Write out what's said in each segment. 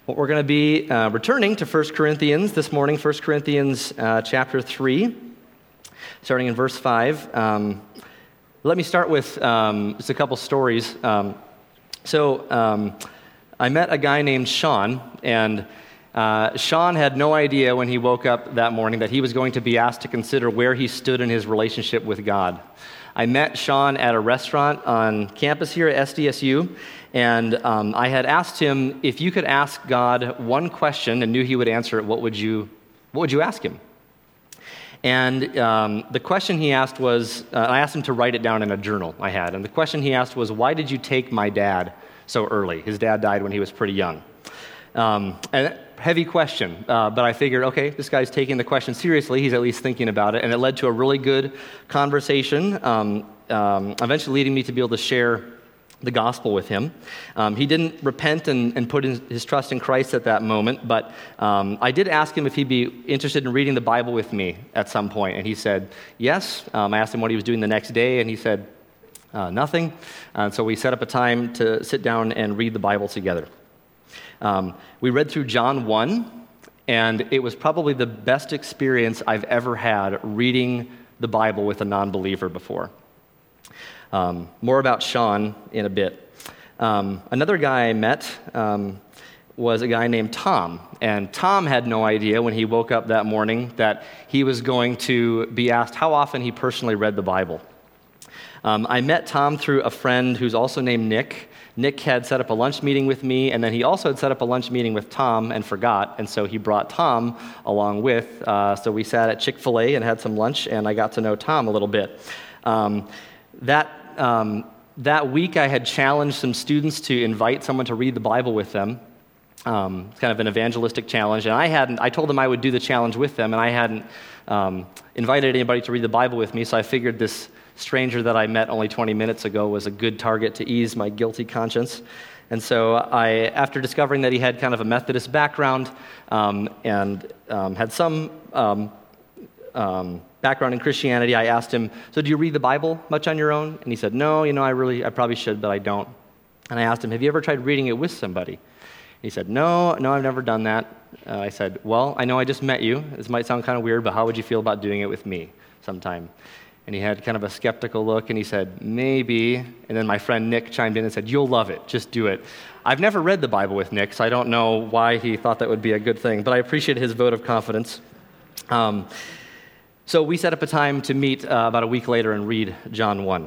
Well, we're going to be returning to 1 Corinthians this morning, 1 Corinthians chapter 3, starting in verse 5. Let me start with just a couple stories. I met a guy named Sean, and Sean had no idea when he woke up that morning that he was going to be asked to consider where he stood in his relationship with God. I met Sean at a restaurant on campus here at SDSU, and I had asked him, if you could ask God one question and knew he would answer it, what would you ask him? And the question he asked was, I asked him to write it down in a journal I had, and the question he asked was, why did you take my dad so early? His dad died when he was pretty young. And heavy question, but I figured, okay, this guy's taking the question seriously. He's at least thinking about it, and it led to a really good conversation, eventually leading me to be able to share the gospel with him. He didn't repent and put his trust in Christ at that moment, but I did ask him if he'd be interested in reading the Bible with me at some point, and he said yes. I asked him what he was doing the next day, and he said nothing. And so we set up a time to sit down and read the Bible together. We read through John 1, and it was probably the best experience I've ever had reading the Bible with a non-believer before. More about Sean in a bit. Another guy I met was a guy named Tom, and Tom had no idea when he woke up that morning that he was going to be asked how often he personally read the Bible. I met Tom through a friend who's also named Nick. Nick had set up a lunch meeting with me, and then he also had set up a lunch meeting with Tom and forgot, and so he brought Tom along with. So we sat at Chick-fil-A and had some lunch, and I got to know Tom a little bit. That week I had challenged some students to invite someone to read the Bible with them. Kind of an evangelistic challenge, and I told them I would do the challenge with them, and I hadn't invited anybody to read the Bible with me, so I figured this stranger that I met only 20 minutes ago was a good target to ease my guilty conscience. And so after discovering that he had kind of a Methodist background and had some background in Christianity, I asked him, so do you read the Bible much on your own? And he said, no, I probably should, but I don't. And I asked him, have you ever tried reading it with somebody? He said, no, I've never done that. I said, well, I know I just met you. This might sound kind of weird, but how would you feel about doing it with me sometime? And he had kind of a skeptical look, and he said, maybe. And then my friend Nick chimed in and said, you'll love it. Just do it. I've never read the Bible with Nick, so I don't know why he thought that would be a good thing, but I appreciate his vote of confidence. So we set up a time to meet about a week later and read John 1.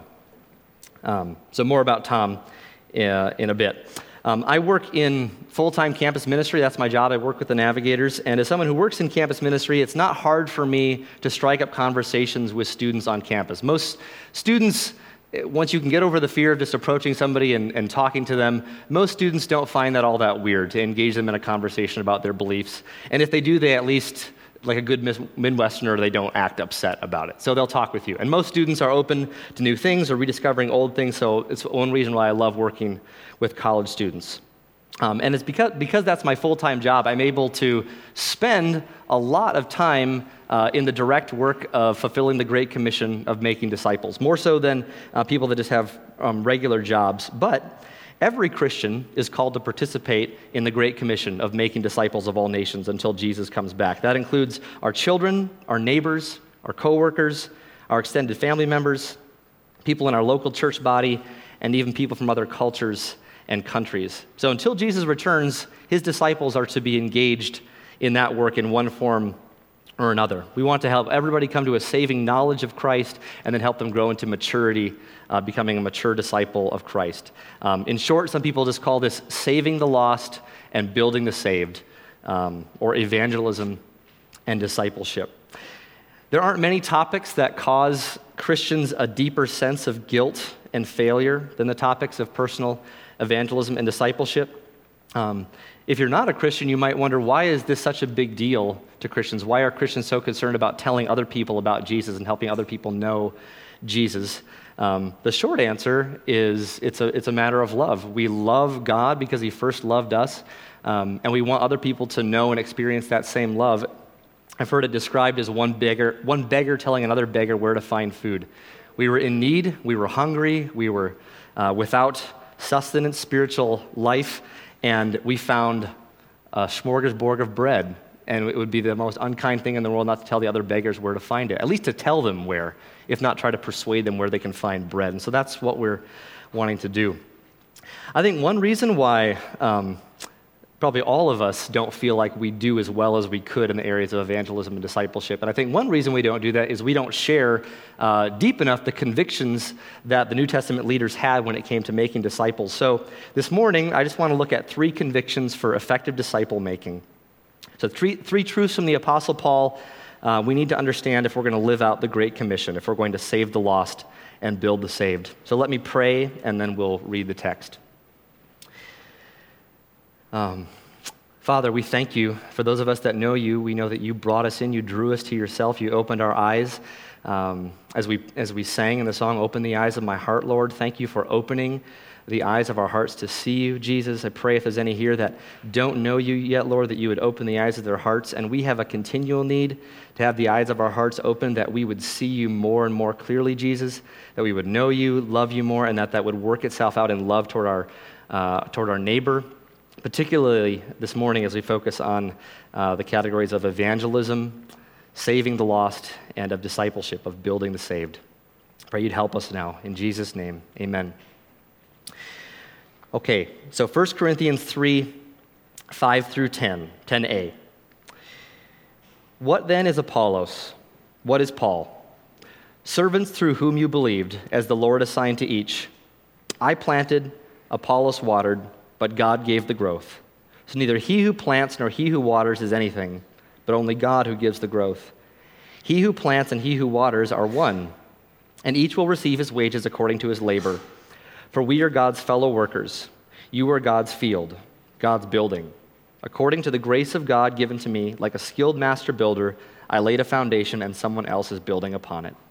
So more about Tom in a bit. I work in full-time campus ministry. That's my job. I work with the Navigators. And as someone who works in campus ministry, it's not hard for me to strike up conversations with students on campus. Most students, once you can get over the fear of just approaching somebody and talking to them, most students don't find that all that weird to engage them in a conversation about their beliefs. And if they do, they at least, like a good Midwesterner, they don't act upset about it. So they'll talk with you. And most students are open to new things or rediscovering old things, so it's one reason why I love working with college students. And it's because that's my full-time job, I'm able to spend a lot of time in the direct work of fulfilling the Great Commission of making disciples, more so than people that just have regular jobs. But every Christian is called to participate in the Great Commission of making disciples of all nations until Jesus comes back. That includes our children, our neighbors, our coworkers, our extended family members, people in our local church body, and even people from other cultures and countries. So until Jesus returns, his disciples are to be engaged in that work in one form or another. We want to help everybody come to a saving knowledge of Christ and then help them grow into maturity, becoming a mature disciple of Christ. In short, some people just call this saving the lost and building the saved, or evangelism and discipleship. There aren't many topics that cause Christians a deeper sense of guilt and failure than the topics of personal evangelism and discipleship. If you're not a Christian, you might wonder, why is this such a big deal to Christians? Why are Christians so concerned about telling other people about Jesus and helping other people know Jesus? The short answer is it's a matter of love. We love God because he first loved us, and we want other people to know and experience that same love. I've heard it described as one beggar telling another beggar where to find food. We were in need, we were hungry, we were without sustenance, spiritual life, and we found a smorgasbord of bread, and it would be the most unkind thing in the world not to tell the other beggars where to find it, at least to tell them where, if not try to persuade them where they can find bread. And so that's what we're wanting to do. I think one reason why probably all of us don't feel like we do as well as we could in the areas of evangelism and discipleship. And I think one reason we don't do that is we don't share deep enough the convictions that the New Testament leaders had when it came to making disciples. So this morning, I just want to look at 3 convictions for effective disciple making. So three truths from the Apostle Paul we need to understand if we're going to live out the Great Commission, if we're going to save the lost and build the saved. So let me pray, and then we'll read the text. Father, we thank you. For those of us that know you, we know that you brought us in, you drew us to yourself, you opened our eyes. As we sang in the song, "Open the Eyes of My Heart," Lord, thank you for opening the eyes of our hearts to see you, Jesus. I pray if there's any here that don't know you yet, Lord, that you would open the eyes of their hearts. And we have a continual need to have the eyes of our hearts open, that we would see you more and more clearly, Jesus, that we would know you, love you more, and that would work itself out in love toward our neighbor. Particularly this morning as we focus on the categories of evangelism, saving the lost, and of discipleship, of building the saved. Pray you'd help us now. In Jesus' name, amen. Okay, so 1 Corinthians 3, 5 through 10, 10a. What then is Apollos? What is Paul? Servants through whom you believed, as the Lord assigned to each. I planted, Apollos watered, but God gave the growth. So neither he who plants nor he who waters is anything, but only God who gives the growth. He who plants and he who waters are one, and each will receive his wages according to his labor. For we are God's fellow workers. You are God's field, God's building. According to the grace of God given to me, like a skilled master builder, I laid a foundation and someone else is building upon it.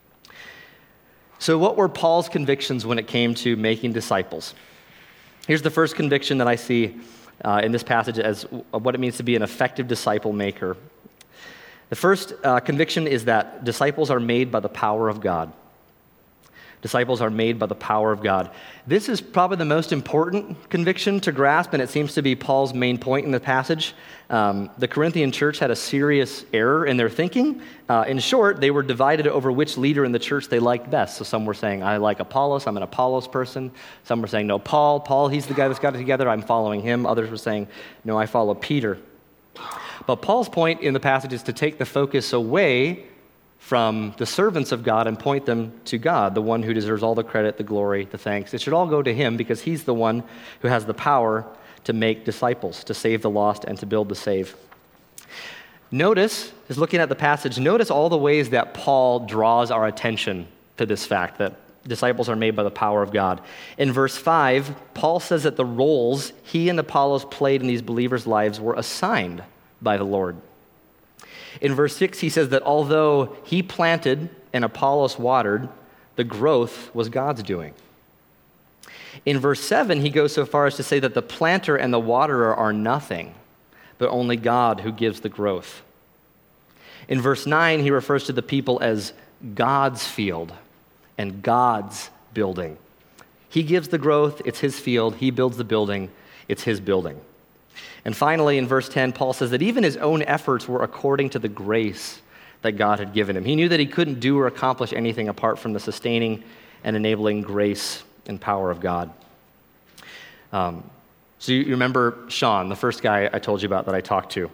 So what were Paul's convictions when it came to making disciples? Here's the first conviction that I see in this passage as what it means to be an effective disciple maker. The first conviction is that disciples are made by the power of God. Disciples are made by the power of God. This is probably the most important conviction to grasp, and it seems to be Paul's main point in the passage. The Corinthian church had a serious error in their thinking. In short, they were divided over which leader in the church they liked best. So some were saying, I like Apollos, I'm an Apollos person. Some were saying, no, Paul, he's the guy that's got it together, I'm following him. Others were saying, no, I follow Peter. But Paul's point in the passage is to take the focus away from the servants of God and point them to God, the one who deserves all the credit, the glory, the thanks. It should all go to him because he's the one who has the power to make disciples, to save the lost, and to build the saved. Notice, as looking at the passage, notice all the ways that Paul draws our attention to this fact that disciples are made by the power of God. In verse 5, Paul says that the roles he and Apollos played in these believers' lives were assigned by the Lord. In verse 6, he says that although he planted and Apollos watered, the growth was God's doing. In verse 7, he goes so far as to say that the planter and the waterer are nothing, but only God who gives the growth. In verse 9, he refers to the people as God's field and God's building. He gives the growth, it's his field. He builds the building, it's his building. And finally, in verse 10, Paul says that even his own efforts were according to the grace that God had given him. He knew that he couldn't do or accomplish anything apart from the sustaining and enabling grace and power of God. So you remember Sean, the first guy I told you about that I talked to.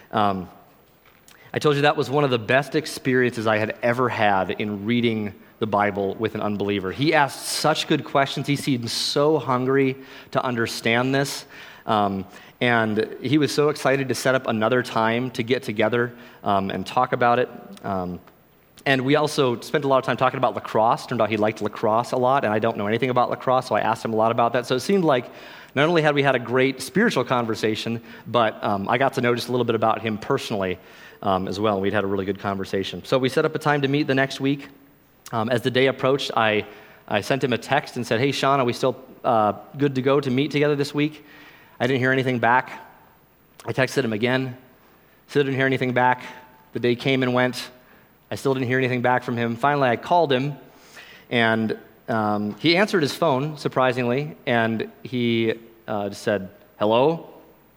I told you that was one of the best experiences I had ever had in reading the Bible with an unbeliever. He asked such good questions. He seemed so hungry to understand this. And he was so excited to set up another time to get together and talk about it. And we also spent a lot of time talking about lacrosse. Turned out he liked lacrosse a lot, and I don't know anything about lacrosse, so I asked him a lot about that. So it seemed like not only had we had a great spiritual conversation, but I got to know just a little bit about him personally as well. We'd had a really good conversation. So we set up a time to meet the next week. As the day approached, I sent him a text and said, hey, Sean, are we still good to go to meet together this week? I didn't hear anything back. I texted him again. Still didn't hear anything back. The day came and went. I still didn't hear anything back from him. Finally, I called him, and he answered his phone, surprisingly, and he just said, hello?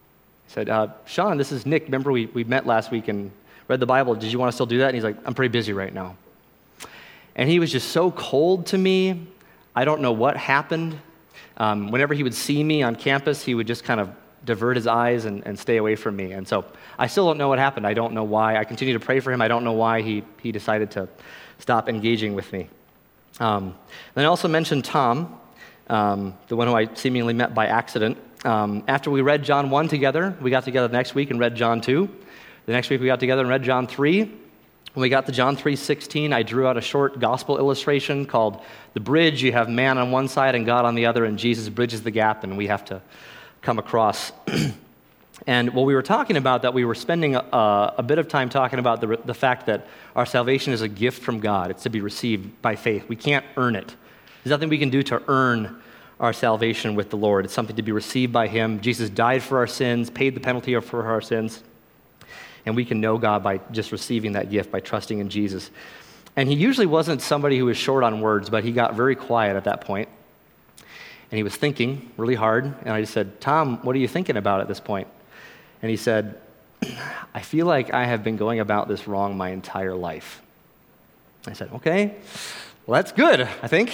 He said, Sean, this is Nick. Remember we met last week and read the Bible. Did you want to still do that? And he's like, I'm pretty busy right now. And he was just so cold to me. I don't know what happened. Whenever he would see me on campus, he would just kind of divert his eyes and stay away from me. And so I still don't know what happened. I don't know why. I continue to pray for him. I don't know why he decided to stop engaging with me. Then I also mentioned Tom, the one who I seemingly met by accident. After we read John 1 together, we got together next week and read John 2. The next week we got together and read John 3. When we got to John 3:16, I drew out a short gospel illustration called The Bridge. You have man on one side and God on the other, and Jesus bridges the gap, and we have to come across. And what we were talking about, that we were spending a bit of time talking about the fact that our salvation is a gift from God. It's to be received by faith. We can't earn it. There's nothing we can do to earn our salvation with the Lord. It's something to be received by Him. Jesus died for our sins, paid the penalty for our sins, and we can know God by just receiving that gift, by trusting in Jesus. And he usually wasn't somebody who was short on words, but he got very quiet at that point. And he was thinking really hard. And I just said, Tom, what are you thinking about at this point? And he said, I feel like I have been going about this wrong my entire life. I said, okay, well, that's good, I think.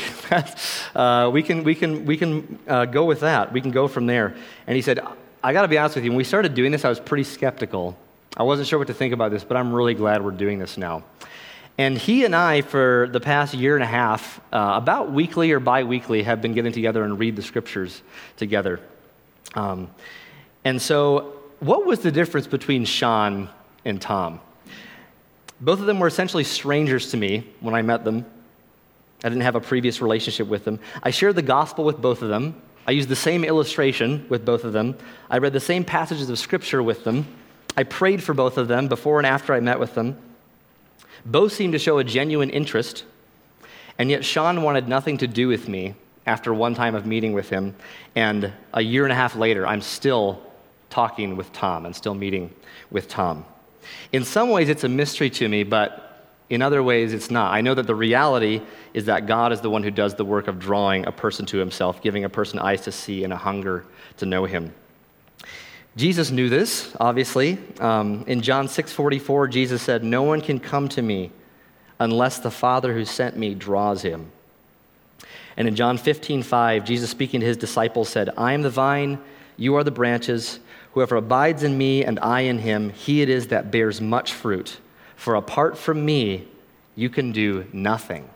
We can go with that. We can go from there. And he said, I got to be honest with you, when we started doing this, I was pretty skeptical. I wasn't sure what to think about this, but I'm really glad we're doing this now. And he and I, for the past year and a half, about weekly or bi-weekly, have been getting together and read the scriptures together. And so what was the difference between Sean and Tom? Both of them were essentially strangers to me when I met them. I didn't have a previous relationship with them. I shared the gospel with both of them. I used the same illustration with both of them. I read the same passages of scripture with them. I prayed for both of them before and after I met with them. Both seemed to show a genuine interest, and yet Sean wanted nothing to do with me after one time of meeting with him, and a year and a half later, I'm still talking with Tom and still meeting with Tom. In some ways, it's a mystery to me, but in other ways, it's not. I know that the reality is that God is the one who does the work of drawing a person to himself, giving a person eyes to see and a hunger to know him. Jesus knew this, obviously. In John 6:44, Jesus said, "No one can come to me unless the Father who sent me draws him." And in John 15:5, Jesus speaking to his disciples said, "I am the vine, you are the branches. Whoever abides in me and I in him, he it is that bears much fruit. For apart from me, you can do nothing."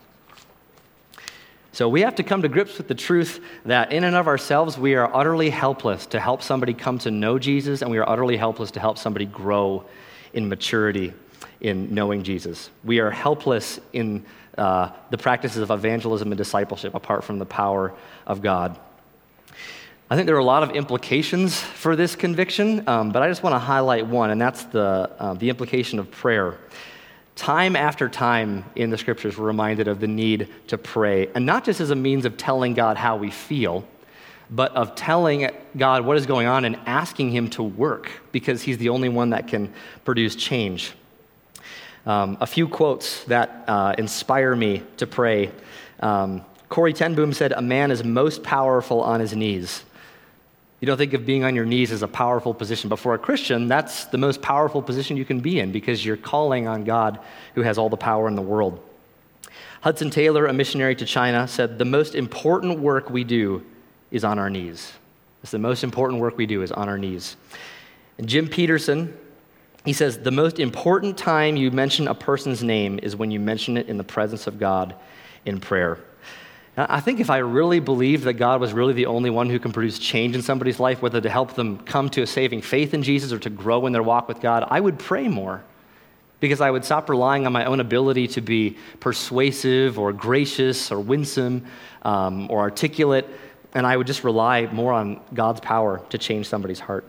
So we have to come to grips with the truth that in and of ourselves, we are utterly helpless to help somebody come to know Jesus, and we are utterly helpless to help somebody grow in maturity in knowing Jesus. We are helpless in the practices of evangelism and discipleship apart from the power of God. I think there are a lot of implications for this conviction, but I just want to highlight one, and that's the implication of prayer. Time after time in the scriptures, we're reminded of the need to pray, and not just as a means of telling God how we feel, but of telling God what is going on and asking him to work, because he's the only one that can produce change. A few quotes that inspire me to pray. Corrie ten Boom said, "A man is most powerful on his knees." You don't think of being on your knees as a powerful position, but for a Christian, that's the most powerful position you can be in because you're calling on God who has all the power in the world. Hudson Taylor, a missionary to China, said, "The most important work we do is on our knees." It's the most important work we do is on our knees. And Jim Peterson, he says, "The most important time you mention a person's name is when you mention it in the presence of God in prayer." Now, I think if I really believed that God was really the only one who can produce change in somebody's life, whether to help them come to a saving faith in Jesus or to grow in their walk with God, I would pray more, because I would stop relying on my own ability to be persuasive or gracious or winsome or articulate, and I would just rely more on God's power to change somebody's heart.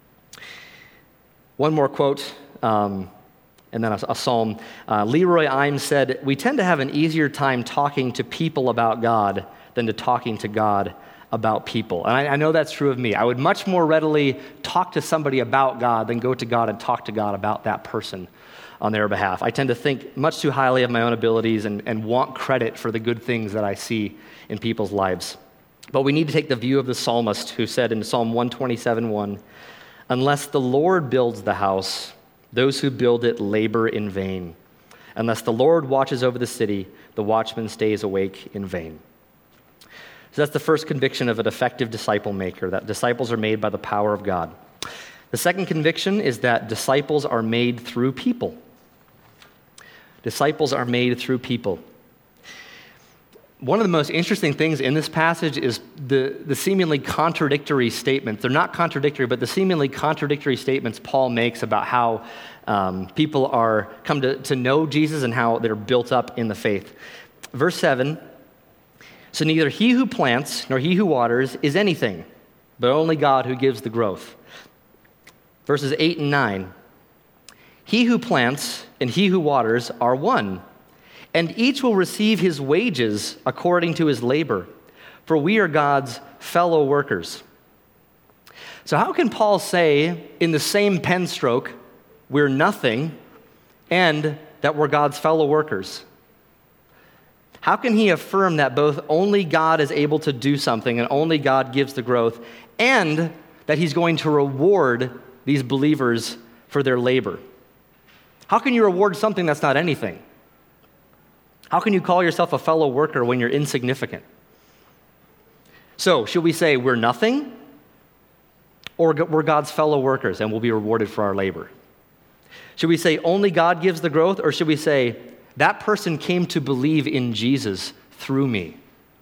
One more quote, and then a psalm. Leroy Imes said, "We tend to have an easier time talking to people about God than to talking to God about people." And I know that's true of me. I would much more readily talk to somebody about God than go to God and talk to God about that person on their behalf. I tend to think much too highly of my own abilities and want credit for the good things that I see in people's lives. But we need to take the view of the psalmist who said in Psalm 127:1, Unless the Lord builds the house, those who build it labor in vain. Unless the Lord watches over the city, the watchman stays awake in vain. So that's the first conviction of an effective disciple maker, that disciples are made by the power of God. The second conviction is that disciples are made through people. Disciples are made through people. One of the most interesting things in this passage is the seemingly contradictory statements. They're not contradictory, but the seemingly contradictory statements Paul makes about how people are come to know Jesus and how they're built up in the faith. Verse 7, so neither he who plants nor he who waters is anything, but only God who gives the growth. Verses 8 and 9, he who plants and he who waters are one, and each will receive his wages according to his labor, for we are God's fellow workers. So how can Paul say in the same pen stroke, we're nothing, and that we're God's fellow workers? How can he affirm that both only God is able to do something and only God gives the growth, and that he's going to reward these believers for their labor? How can you reward something that's not anything? How can you call yourself a fellow worker when you're insignificant? So, should we say we're nothing, or we're God's fellow workers and we'll be rewarded for our labor? Should we say only God gives the growth, or should we say that person came to believe in Jesus through me?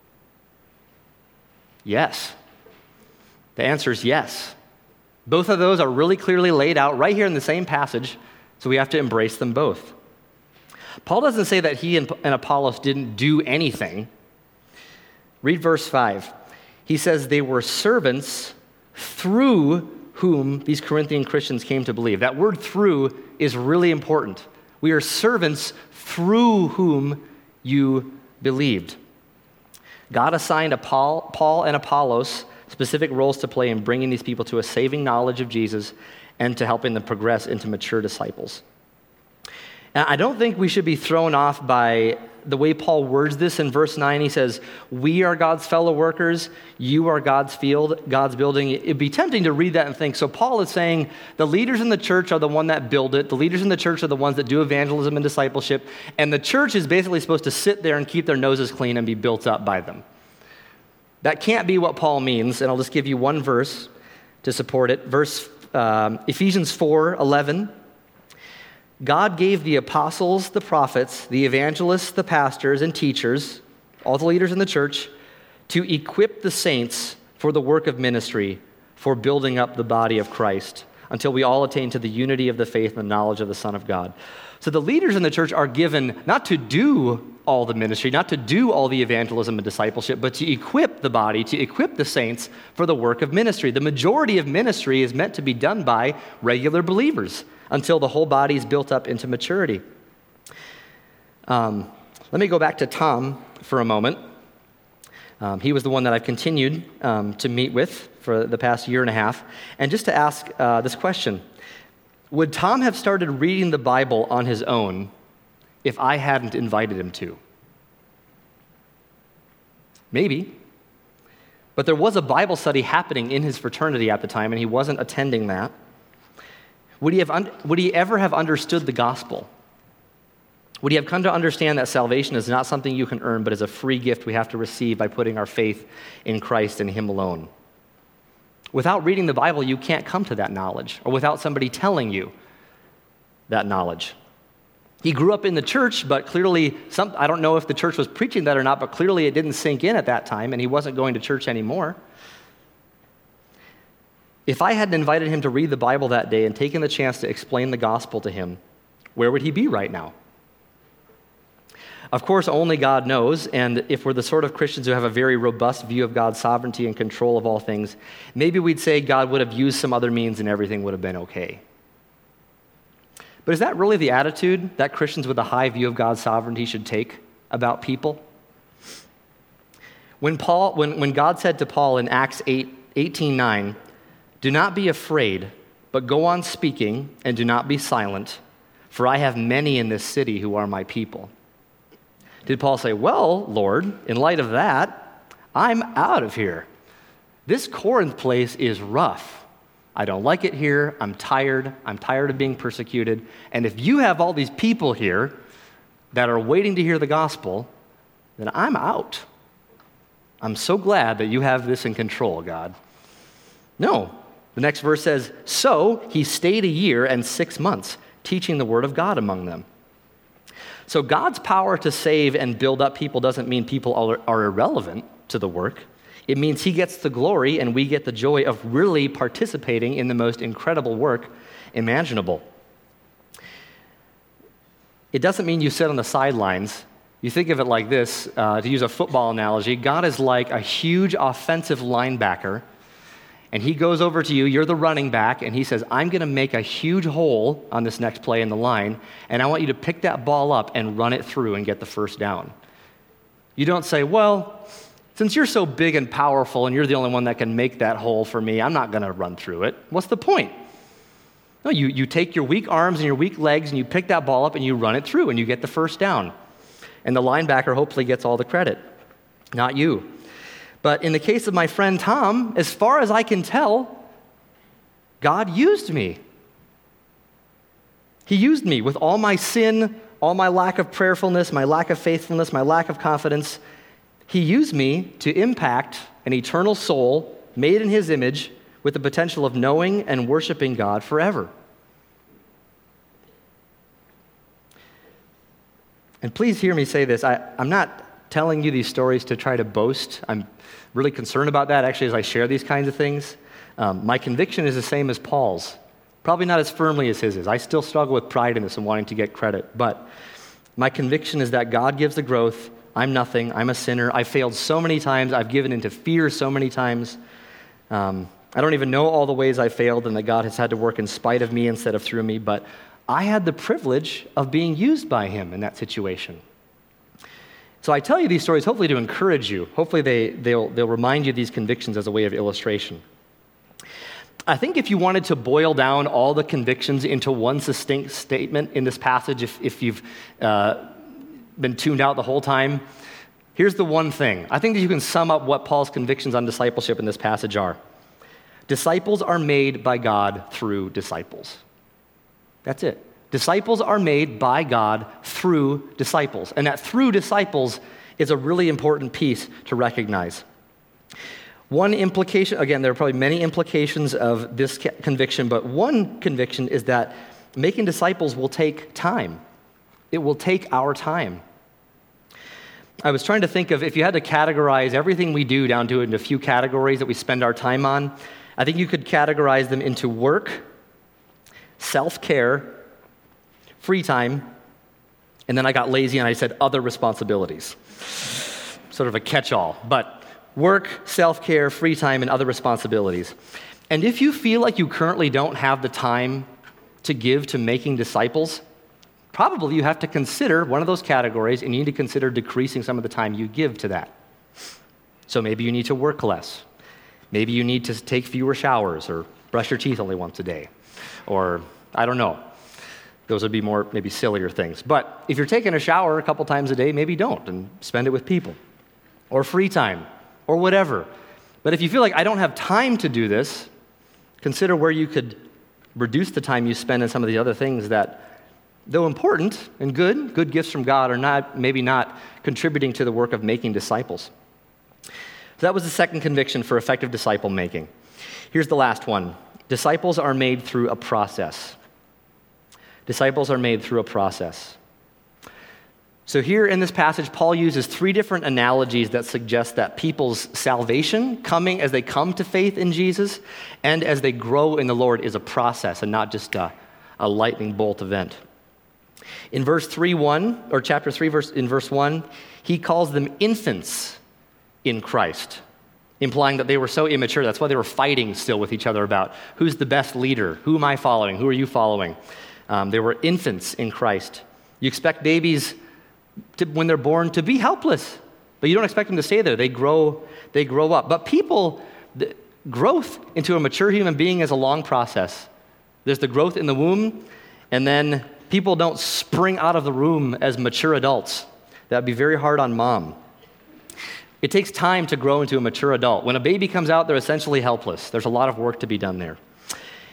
Yes. The answer is yes. Both of those are really clearly laid out right here in the same passage, so we have to embrace them both. Paul doesn't say that he and Apollos didn't do anything. Read verse 5. He says they were servants through whom these Corinthian Christians came to believe. That word through is really important. We are servants through whom you believed. God assigned Paul and Apollos specific roles to play in bringing these people to a saving knowledge of Jesus and to helping them progress into mature disciples. And I don't think we should be thrown off by the way Paul words this in verse 9. He says, we are God's fellow workers, you are God's field, God's building. It'd be tempting to read that and think, so Paul is saying the leaders in the church are the one that build it, the leaders in the church are the ones that do evangelism and discipleship, and the church is basically supposed to sit there and keep their noses clean and be built up by them. That can't be what Paul means, and I'll just give you one verse to support it. Ephesians 4:11. God gave the apostles, the prophets, the evangelists, the pastors, and teachers, all the leaders in the church, to equip the saints for the work of ministry, for building up the body of Christ, until we all attain to the unity of the faith and the knowledge of the Son of God. So the leaders in the church are given not to do all the ministry, not to do all the evangelism and discipleship, but to equip the body, to equip the saints for the work of ministry. The majority of ministry is meant to be done by regular believers until the whole body is built up into maturity. Let me go back to Tom for a moment. He was the one that I've continued to meet with for the past year and a half. And just to ask this question, would Tom have started reading the Bible on his own if I hadn't invited him to? Maybe. But there was a Bible study happening in his fraternity at the time, and he wasn't attending that. Would he ever have understood the gospel? Would he have come to understand that salvation is not something you can earn, but is a free gift we have to receive by putting our faith in Christ and Him alone? Without reading the Bible, you can't come to that knowledge, or without somebody telling you that knowledge. He grew up in the church, but clearly, I don't know if the church was preaching that or not, but clearly it didn't sink in at that time, and he wasn't going to church anymore. If I hadn't invited him to read the Bible that day and taken the chance to explain the gospel to him, where would he be right now? Of course, only God knows, and if we're the sort of Christians who have a very robust view of God's sovereignty and control of all things, maybe we'd say God would have used some other means and everything would have been okay. But is that really the attitude that Christians with a high view of God's sovereignty should take about people? When God said to Paul in Acts 18:9, "Do not be afraid, but go on speaking, and do not be silent, for I have many in this city who are my people." Did Paul say, well, Lord, in light of that, I'm out of here. This Corinth place is rough. I don't like it here. I'm tired. I'm tired of being persecuted. And if you have all these people here that are waiting to hear the gospel, then I'm out. I'm so glad that you have this in control, God. No. The next verse says, so he stayed a year and 6 months, teaching the word of God among them. So God's power to save and build up people doesn't mean people are irrelevant to the work. It means he gets the glory and we get the joy of really participating in the most incredible work imaginable. It doesn't mean you sit on the sidelines. You think of it like this, to use a football analogy, God is like a huge offensive linebacker, and he goes over to you, you're the running back, and he says, I'm going to make a huge hole on this next play in the line, and I want you to pick that ball up and run it through and get the first down. You don't say, well, since you're so big and powerful and you're the only one that can make that hole for me, I'm not going to run through it. What's the point? No, you take your weak arms and your weak legs and you pick that ball up and you run it through and you get the first down. And the linebacker hopefully gets all the credit, not you. But in the case of my friend Tom, as far as I can tell, God used me. He used me with all my sin, all my lack of prayerfulness, my lack of faithfulness, my lack of confidence. He used me to impact an eternal soul made in his image with the potential of knowing and worshiping God forever. And please hear me say this. I'm not telling you these stories to try to boast. I'm really concerned about that, actually, as I share these kinds of things. My conviction is the same as Paul's. Probably not as firmly as his is. I still struggle with pride in this and wanting to get credit. But my conviction is that God gives the growth. I'm nothing. I'm a sinner. I've failed so many times. I've given into fear so many times. I don't even know all the ways I failed and that God has had to work in spite of me instead of through me, but I had the privilege of being used by him in that situation. So I tell you these stories hopefully to encourage you. Hopefully they'll remind you of these convictions as a way of illustration. I think if you wanted to boil down all the convictions into one succinct statement in this passage, if you've been tuned out the whole time, here's the one thing. I think that you can sum up what Paul's convictions on discipleship in this passage are. Disciples are made by God through disciples. That's it. Disciples are made by God through disciples. And that through disciples is a really important piece to recognize. One implication, again, there are probably many implications of this conviction, but one conviction is that making disciples will take time. It will take our time. I was trying to think of if you had to categorize everything we do down to into a few categories that we spend our time on, I think you could categorize them into work, self-care, free time, and then I got lazy and I said other responsibilities. Sort of a catch-all, but work, self-care, free time, and other responsibilities. And if you feel like you currently don't have the time to give to making disciples, probably you have to consider one of those categories and you need to consider decreasing some of the time you give to that. So maybe you need to work less. Maybe you need to take fewer showers or brush your teeth only once a day. Or, I don't know. Those would be more maybe sillier things. But if you're taking a shower a couple times a day, maybe don't and spend it with people. Or free time, or whatever. But if you feel like I don't have time to do this, consider where you could reduce the time you spend on some of the other things that, though important and good gifts from God, are maybe not contributing to the work of making disciples. So that was the second conviction for effective disciple making. Here's the last one. Disciples are made through a process. Disciples are made through a process. So here in this passage, Paul uses 3 different analogies that suggest that people's salvation, coming as they come to faith in Jesus, and as they grow in the Lord, is a process and not just a lightning bolt event. In verse 3:1, or chapter 3, in verse 1, he calls them infants in Christ, implying that they were so immature. That's why they were fighting still with each other about who's the best leader, who am I following, who are you following? They were infants in Christ. You expect babies, when they're born, to be helpless, but you don't expect them to stay there. They grow up. But growth into a mature human being is a long process. There's the growth in the womb, and then people don't spring out of the womb as mature adults. That would be very hard on mom. It takes time to grow into a mature adult. When a baby comes out, they're essentially helpless. There's a lot of work to be done there.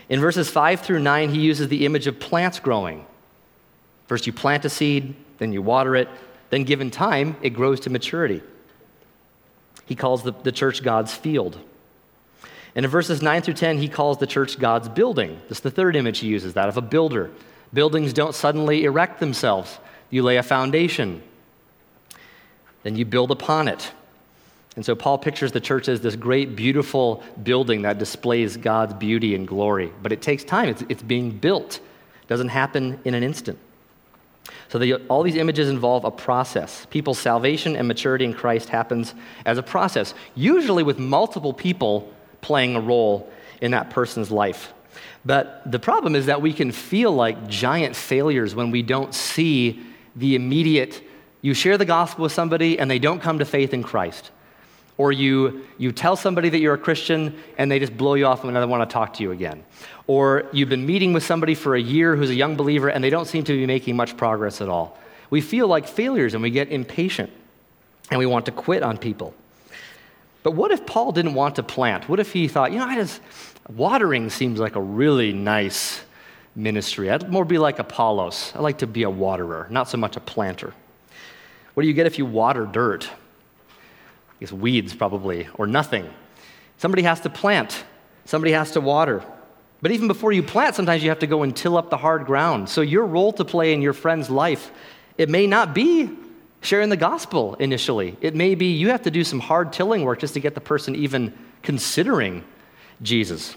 In verses 5 through 9, he uses the image of plants growing. First you plant a seed, then you water it, then given time, it grows to maturity. He calls the church God's field. And in verses 9 through 10, he calls the church God's building. This is the third image he uses, that of a builder. Buildings don't suddenly erect themselves. You lay a foundation, then you build upon it. And so Paul pictures the church as this great, beautiful building that displays God's beauty and glory. But it takes time. It's being built. It doesn't happen in an instant. So all these images involve a process. People's salvation and maturity in Christ happens as a process, usually with multiple people playing a role in that person's life. But the problem is that we can feel like giant failures when we don't see the immediate, you share the gospel with somebody and they don't come to faith in Christ. Or you tell somebody that you're a Christian and they just blow you off and they don't want to talk to you again. Or you've been meeting with somebody for a year who's a young believer and they don't seem to be making much progress at all. We feel like failures and we get impatient and we want to quit on people. But what if Paul didn't want to plant? What if he thought, watering seems like a really nice ministry. I'd more be like Apollos. I like to be a waterer, not so much a planter. What do you get if you water dirt? I guess weeds probably, or nothing. Somebody has to plant. Somebody has to water. But even before you plant, sometimes you have to go and till up the hard ground. So your role to play in your friend's life, it may not be sharing the gospel initially. It may be you have to do some hard tilling work just to get the person even considering Jesus.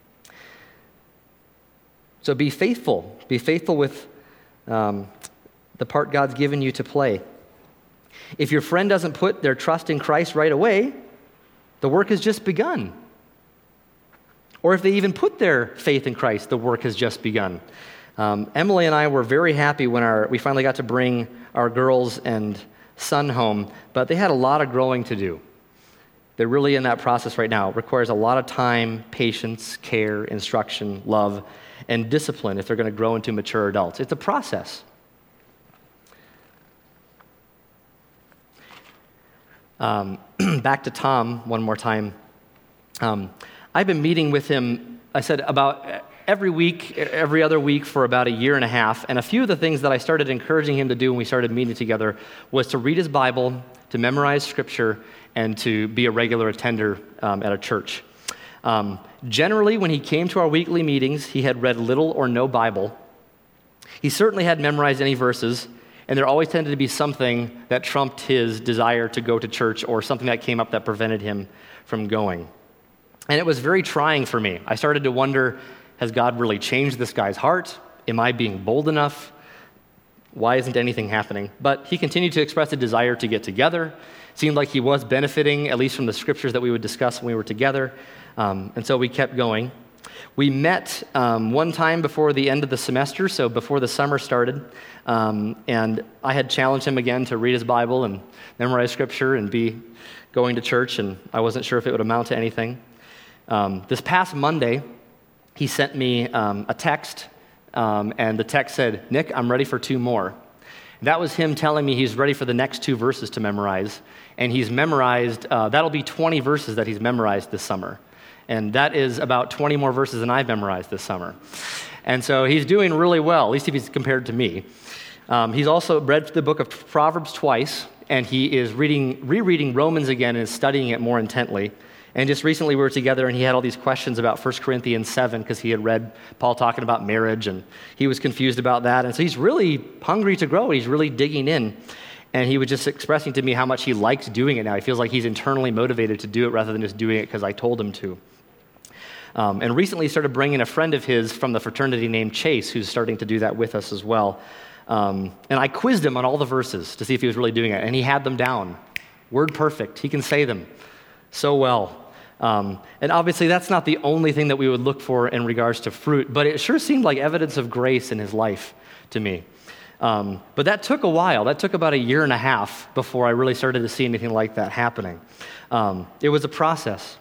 So be faithful. Be faithful with the part God's given you to play. If your friend doesn't put their trust in Christ right away, the work has just begun. Or if they even put their faith in Christ, the work has just begun. Emily and I were very happy when we finally got to bring our girls and son home, but they had a lot of growing to do. They're really in that process right now. It requires a lot of time, patience, care, instruction, love, and discipline if they're going to grow into mature adults. It's a process. Back to Tom one more time. I've been meeting with him, I said, about every week, every other week for about a year and a half. And a few of the things that I started encouraging him to do when we started meeting together was to read his Bible, to memorize Scripture, and to be a regular attender at a church. Generally, when he came to our weekly meetings, he had read little or no Bible. He certainly hadn't memorized any verses, and there always tended to be something that trumped his desire to go to church or something that came up that prevented him from going. And it was very trying for me. I started to wonder, has God really changed this guy's heart? Am I being bold enough? Why isn't anything happening? But he continued to express a desire to get together. It seemed like he was benefiting, at least from the scriptures that we would discuss when we were together. And so we kept going. We met one time before the end of the semester, so before the summer started, and I had challenged him again to read his Bible and memorize Scripture and be going to church, and I wasn't sure if it would amount to anything. This past Monday, he sent me a text, and the text said, "Nick, I'm ready for 2 more." That was him telling me he's ready for the next 2 verses to memorize, and he's memorized, that'll be 20 verses that he's memorized this summer. And that is about 20 more verses than I've memorized this summer. And so he's doing really well, at least if he's compared to me. He's also read the book of Proverbs twice, and he is rereading Romans again and is studying it more intently. And just recently we were together, and he had all these questions about 1 Corinthians 7 because he had read Paul talking about marriage, and he was confused about that. And so he's really hungry to grow. He's really digging in. And he was just expressing to me how much he likes doing it now. He feels like he's internally motivated to do it rather than just doing it because I told him to. And recently he started bringing a friend of his from the fraternity named Chase, who's starting to do that with us as well. And I quizzed him on all the verses to see if he was really doing it, and he had them down. Word perfect. He can say them so well. And obviously that's not the only thing that we would look for in regards to fruit, but it sure seemed like evidence of grace in his life to me. But that took a while. That took about a year and a half before I really started to see anything like that happening. It was a process.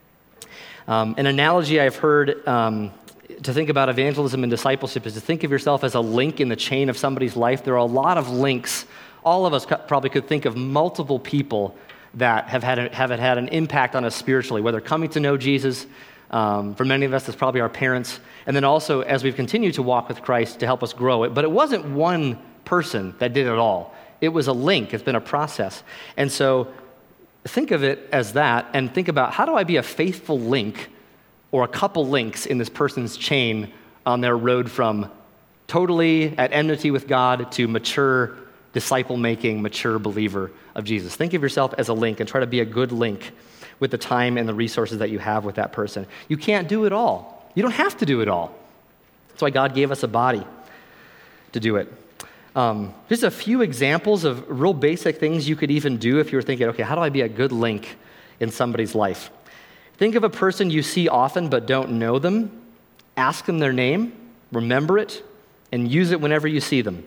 An analogy I've heard to think about evangelism and discipleship is to think of yourself as a link in the chain of somebody's life. There are a lot of links. All of us probably could think of multiple people that have had an impact on us spiritually, whether coming to know Jesus, For many of us, it's probably our parents. And then also, as we've continued to walk with Christ, to help us grow it. But it wasn't one person that did it all. It was a link. It's been a process. And so think of it as that, and think about, how do I be a faithful link or a couple links in this person's chain on their road from totally at enmity with God to mature disciple-making, mature believer of Jesus. Think of yourself as a link and try to be a good link with the time and the resources that you have with that person. You can't do it all. You don't have to do it all. That's why God gave us a body to do it. Just a few examples of real basic things you could even do if you were thinking, okay, how do I be a good link in somebody's life? Think of a person you see often but don't know them. Ask them their name, remember it, and use it whenever you see them.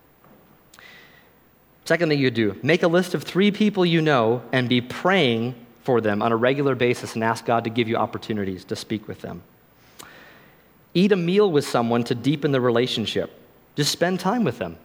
Second thing you do, make a list of 3 people you know and be praying for them on a regular basis and ask God to give you opportunities to speak with them. Eat a meal with someone to deepen the relationship. Just spend time with them.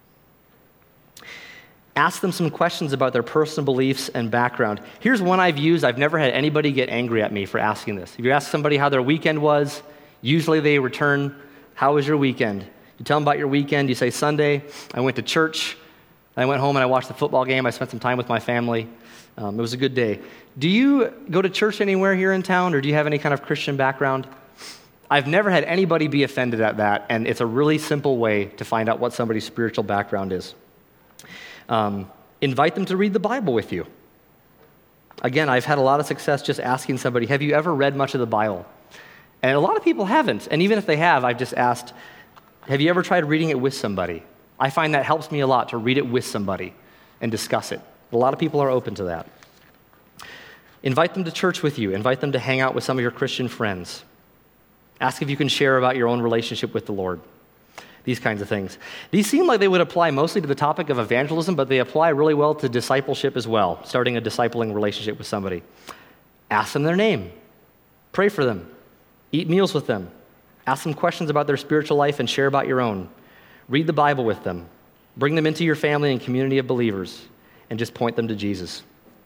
Ask them some questions about their personal beliefs and background. Here's one I've used. I've never had anybody get angry at me for asking this. If you ask somebody how their weekend was, usually they return, how was your weekend? You tell them about your weekend. You say, Sunday, I went to church. I went home and I watched the football game. I spent some time with my family. It was a good day. Do you go to church anywhere here in town, or do you have any kind of Christian background? I've never had anybody be offended at that, and it's a really simple way to find out what somebody's spiritual background is. Invite them to read the Bible with you. Again, I've had a lot of success just asking somebody, have you ever read much of the Bible? And a lot of people haven't, and even if they have, I've just asked, have you ever tried reading it with somebody? I find that helps me a lot to read it with somebody and discuss it. A lot of people are open to that. Invite them to church with you. Invite them to hang out with some of your Christian friends. Ask if you can share about your own relationship with the Lord. These kinds of things. These seem like they would apply mostly to the topic of evangelism, but they apply really well to discipleship as well, starting a discipling relationship with somebody. Ask them their name. Pray for them. Eat meals with them. Ask them questions about their spiritual life and share about your own. Read the Bible with them. Bring them into your family and community of believers, and just point them to Jesus.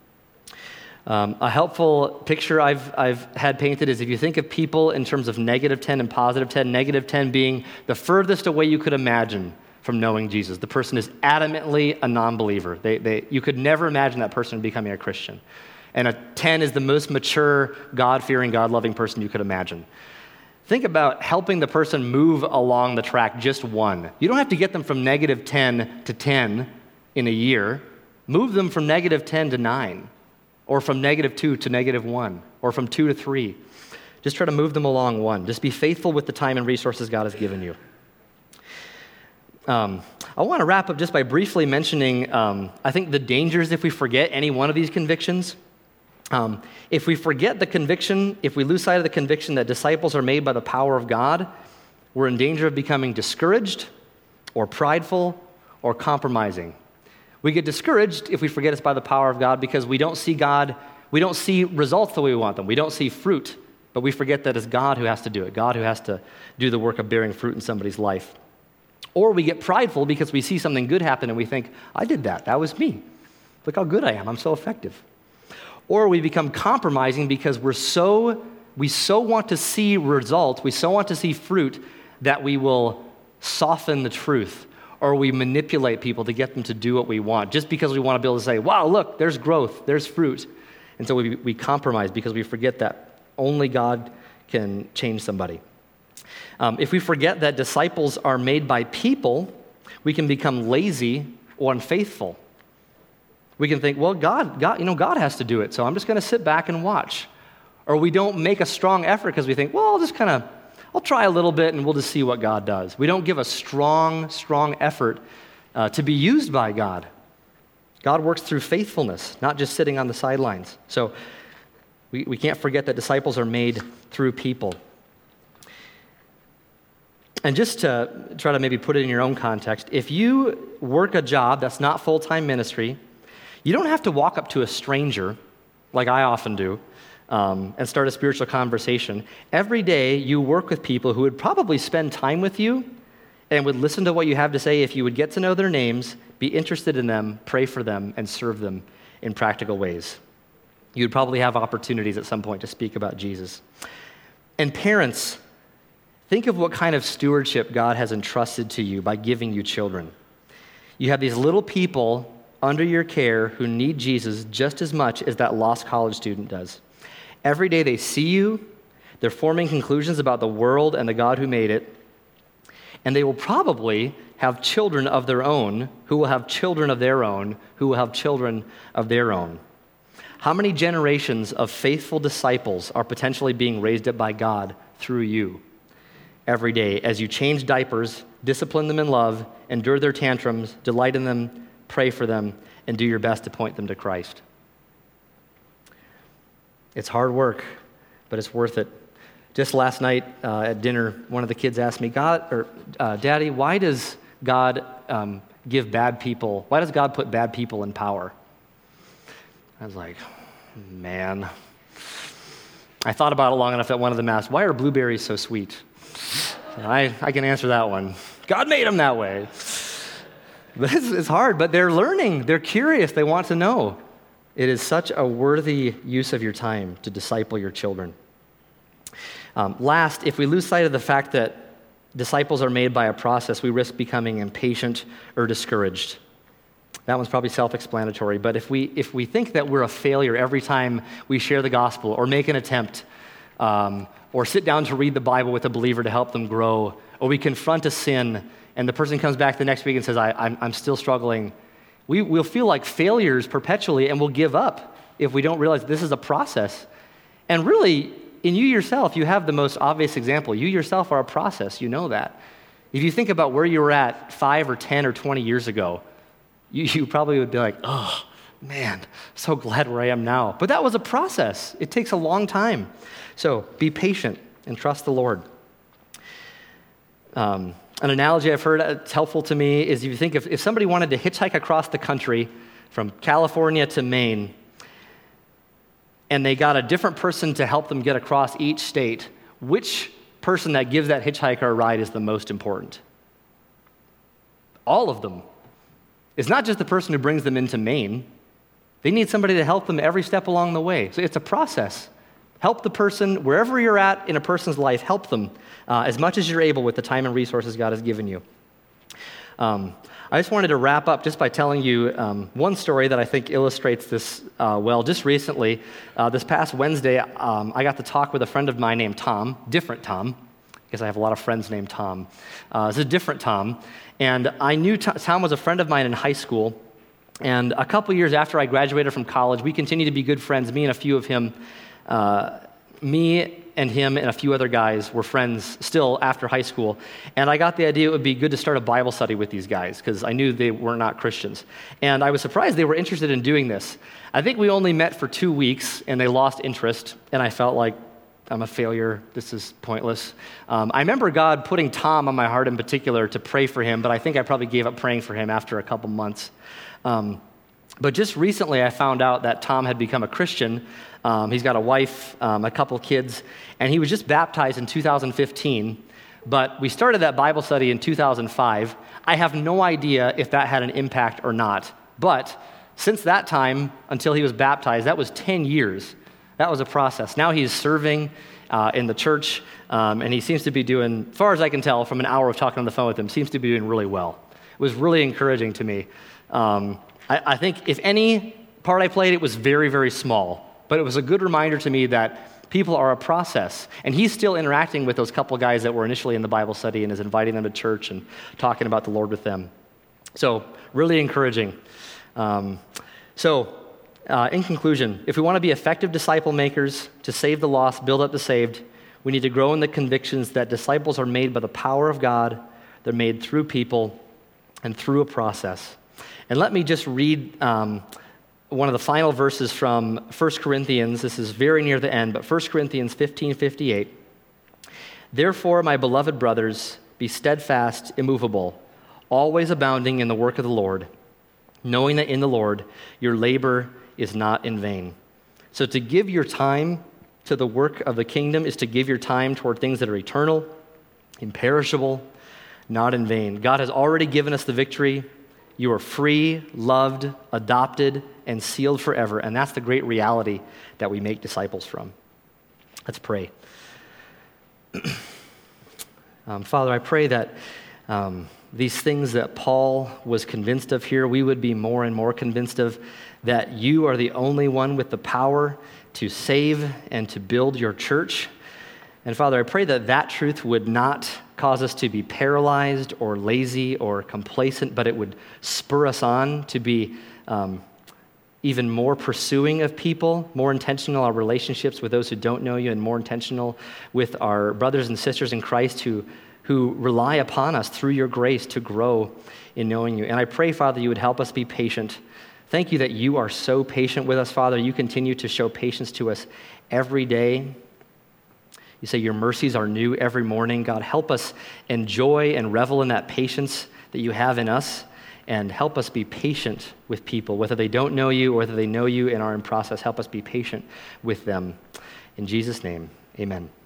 A helpful picture I've had painted is if you think of people in terms of negative 10 and positive 10, negative 10 being the furthest away you could imagine from knowing Jesus. The person is adamantly a non-believer. You could never imagine that person becoming a Christian. And a 10 is the most mature, God-fearing, God-loving person you could imagine. Think about helping the person move along the track just one. You don't have to get them from negative 10 to 10 in a year. Move them from negative 10 to 9, or from negative 2 to negative 1, or from 2 to 3. Just try to move them along one. Just be faithful with the time and resources God has given you. I want to wrap up just by briefly mentioning, I think, the dangers if we forget any one of these convictions. If we forget the conviction, if we lose sight of the conviction that disciples are made by the power of God, we're in danger of becoming discouraged or prideful or compromising. We get discouraged if we forget it's by the power of God because we don't see God, we don't see results the way we want them. We don't see fruit, but we forget that it's God who has to do it, God who has to do the work of bearing fruit in somebody's life. Or we get prideful because we see something good happen and we think, I did that, that was me. Look how good I am, I'm so effective. Or we become compromising because we so want to see results, we so want to see fruit that we will soften the truth, or we manipulate people to get them to do what we want, just because we want to be able to say, wow, look, there's growth, there's fruit. And so we compromise because we forget that only God can change somebody. If we forget that disciples are made by people, we can become lazy or unfaithful. We can think, well, God has to do it, so I'm just going to sit back and watch. Or we don't make a strong effort because we think, well, I'll try a little bit and we'll just see what God does. We don't give a strong effort to be used by God. God works through faithfulness, not just sitting on the sidelines. So we can't forget that disciples are made through people. And just to try to maybe put it in your own context, if you work a job that's not full-time ministry, you don't have to walk up to a stranger, like I often do, and start a spiritual conversation. Every day, you work with people who would probably spend time with you and would listen to what you have to say if you would get to know their names, be interested in them, pray for them, and serve them in practical ways. You'd probably have opportunities at some point to speak about Jesus. And parents, think of what kind of stewardship God has entrusted to you by giving you children. You have these little people under your care who need Jesus just as much as that lost college student does. Every day they see you, they're forming conclusions about the world and the God who made it, and they will probably have children of their own, who will have children of their own, who will have children of their own. How many generations of faithful disciples are potentially being raised up by God through you every day as you change diapers, discipline them in love, endure their tantrums, delight in them, pray for them, and do your best to point them to Christ? It's hard work, but it's worth it. Just last night at dinner, one of the kids asked me, Daddy, why does God why does God put bad people in power? I was like, man. I thought about it long enough that one of them asked, why are blueberries so sweet? I can answer that one. God made them that way. It's hard, but they're learning. They're curious. They want to know. It is such a worthy use of your time to disciple your children. Last, if we lose sight of the fact that disciples are made by a process, we risk becoming impatient or discouraged. That one's probably self-explanatory, but if we think that we're a failure every time we share the gospel or make an attempt or sit down to read the Bible with a believer to help them grow, or we confront a sin and the person comes back the next week and says, I'm still struggling, we'll feel like failures perpetually and we'll give up if we don't realize this is a process. And really, in you yourself, you have the most obvious example. You yourself are a process. You know that. If you think about where you were at 5 or 10 or 20 years ago, you probably would be like, oh, man, so glad where I am now. But that was a process. It takes a long time. So be patient and trust the Lord. An analogy I've heard that's helpful to me is if you think if somebody wanted to hitchhike across the country from California to Maine, and they got a different person to help them get across each state, which person that gives that hitchhiker a ride is the most important? All of them. It's not just the person who brings them into Maine. They need somebody to help them every step along the way. So it's a process. Help the person wherever you're at in a person's life. Help them as much as you're able with the time and resources God has given you. I just wanted to wrap up just by telling you one story that I think illustrates this well. Just recently, this past Wednesday, I got to talk with a friend of mine named Tom, different Tom, because I have a lot of friends named Tom. It's a different Tom. And I knew Tom was a friend of mine in high school. And a couple years after I graduated from college, we continued to be good friends, me and a few of him. Me and him and a few other guys were friends still after high school. And I got the idea it would be good to start a Bible study with these guys because I knew they were not Christians. And I was surprised they were interested in doing this. I think we only met for 2 weeks and they lost interest. And I felt like, I'm a failure. This is pointless. I remember God putting Tom on my heart in particular to pray for him, but I think I probably gave up praying for him after a couple months. But just recently I found out that Tom had become a Christian. He's got a wife, a couple kids, and he was just baptized in 2015. But we started that Bible study in 2005. I have no idea if that had an impact or not. But since that time until he was baptized, that was 10 years. That was a process. Now he's serving in the church, and he seems to be doing, as far as I can tell from an hour of talking on the phone with him, seems to be doing really well. It was really encouraging to me. I think if any part I played, it was very, very small. But it was a good reminder to me that people are a process. And he's still interacting with those couple guys that were initially in the Bible study and is inviting them to church and talking about the Lord with them. So really encouraging. In conclusion, if we want to be effective disciple makers to save the lost, build up the saved, we need to grow in the convictions that disciples are made by the power of God. They're made through people and through a process. And let me just read one of the final verses from 1 Corinthians. This is very near the end, but 1 Corinthians 15:58. Therefore, my beloved brothers, be steadfast, immovable, always abounding in the work of the Lord, knowing that in the Lord your labor is not in vain. So to give your time to the work of the kingdom is to give your time toward things that are eternal, imperishable, not in vain. God has already given us the victory. You are free, loved, adopted, and sealed forever. And that's the great reality that we make disciples from. Let's pray. Father, I pray that these things that Paul was convinced of here, we would be more and more convinced of, that you are the only one with the power to save and to build your church. And Father, I pray that that truth would not cause us to be paralyzed or lazy or complacent, but it would spur us on to be even more pursuing of people, more intentional our relationships with those who don't know you, and more intentional with our brothers and sisters in Christ who rely upon us through your grace to grow in knowing you. And I pray, Father, you would help us be patient. Thank you that you are so patient with us, Father. You continue to show patience to us every day. You say your mercies are new every morning. God, help us enjoy and revel in that patience that you have in us, and help us be patient with people, whether they don't know you or whether they know you and are in process. Help us be patient with them. In Jesus' name, amen.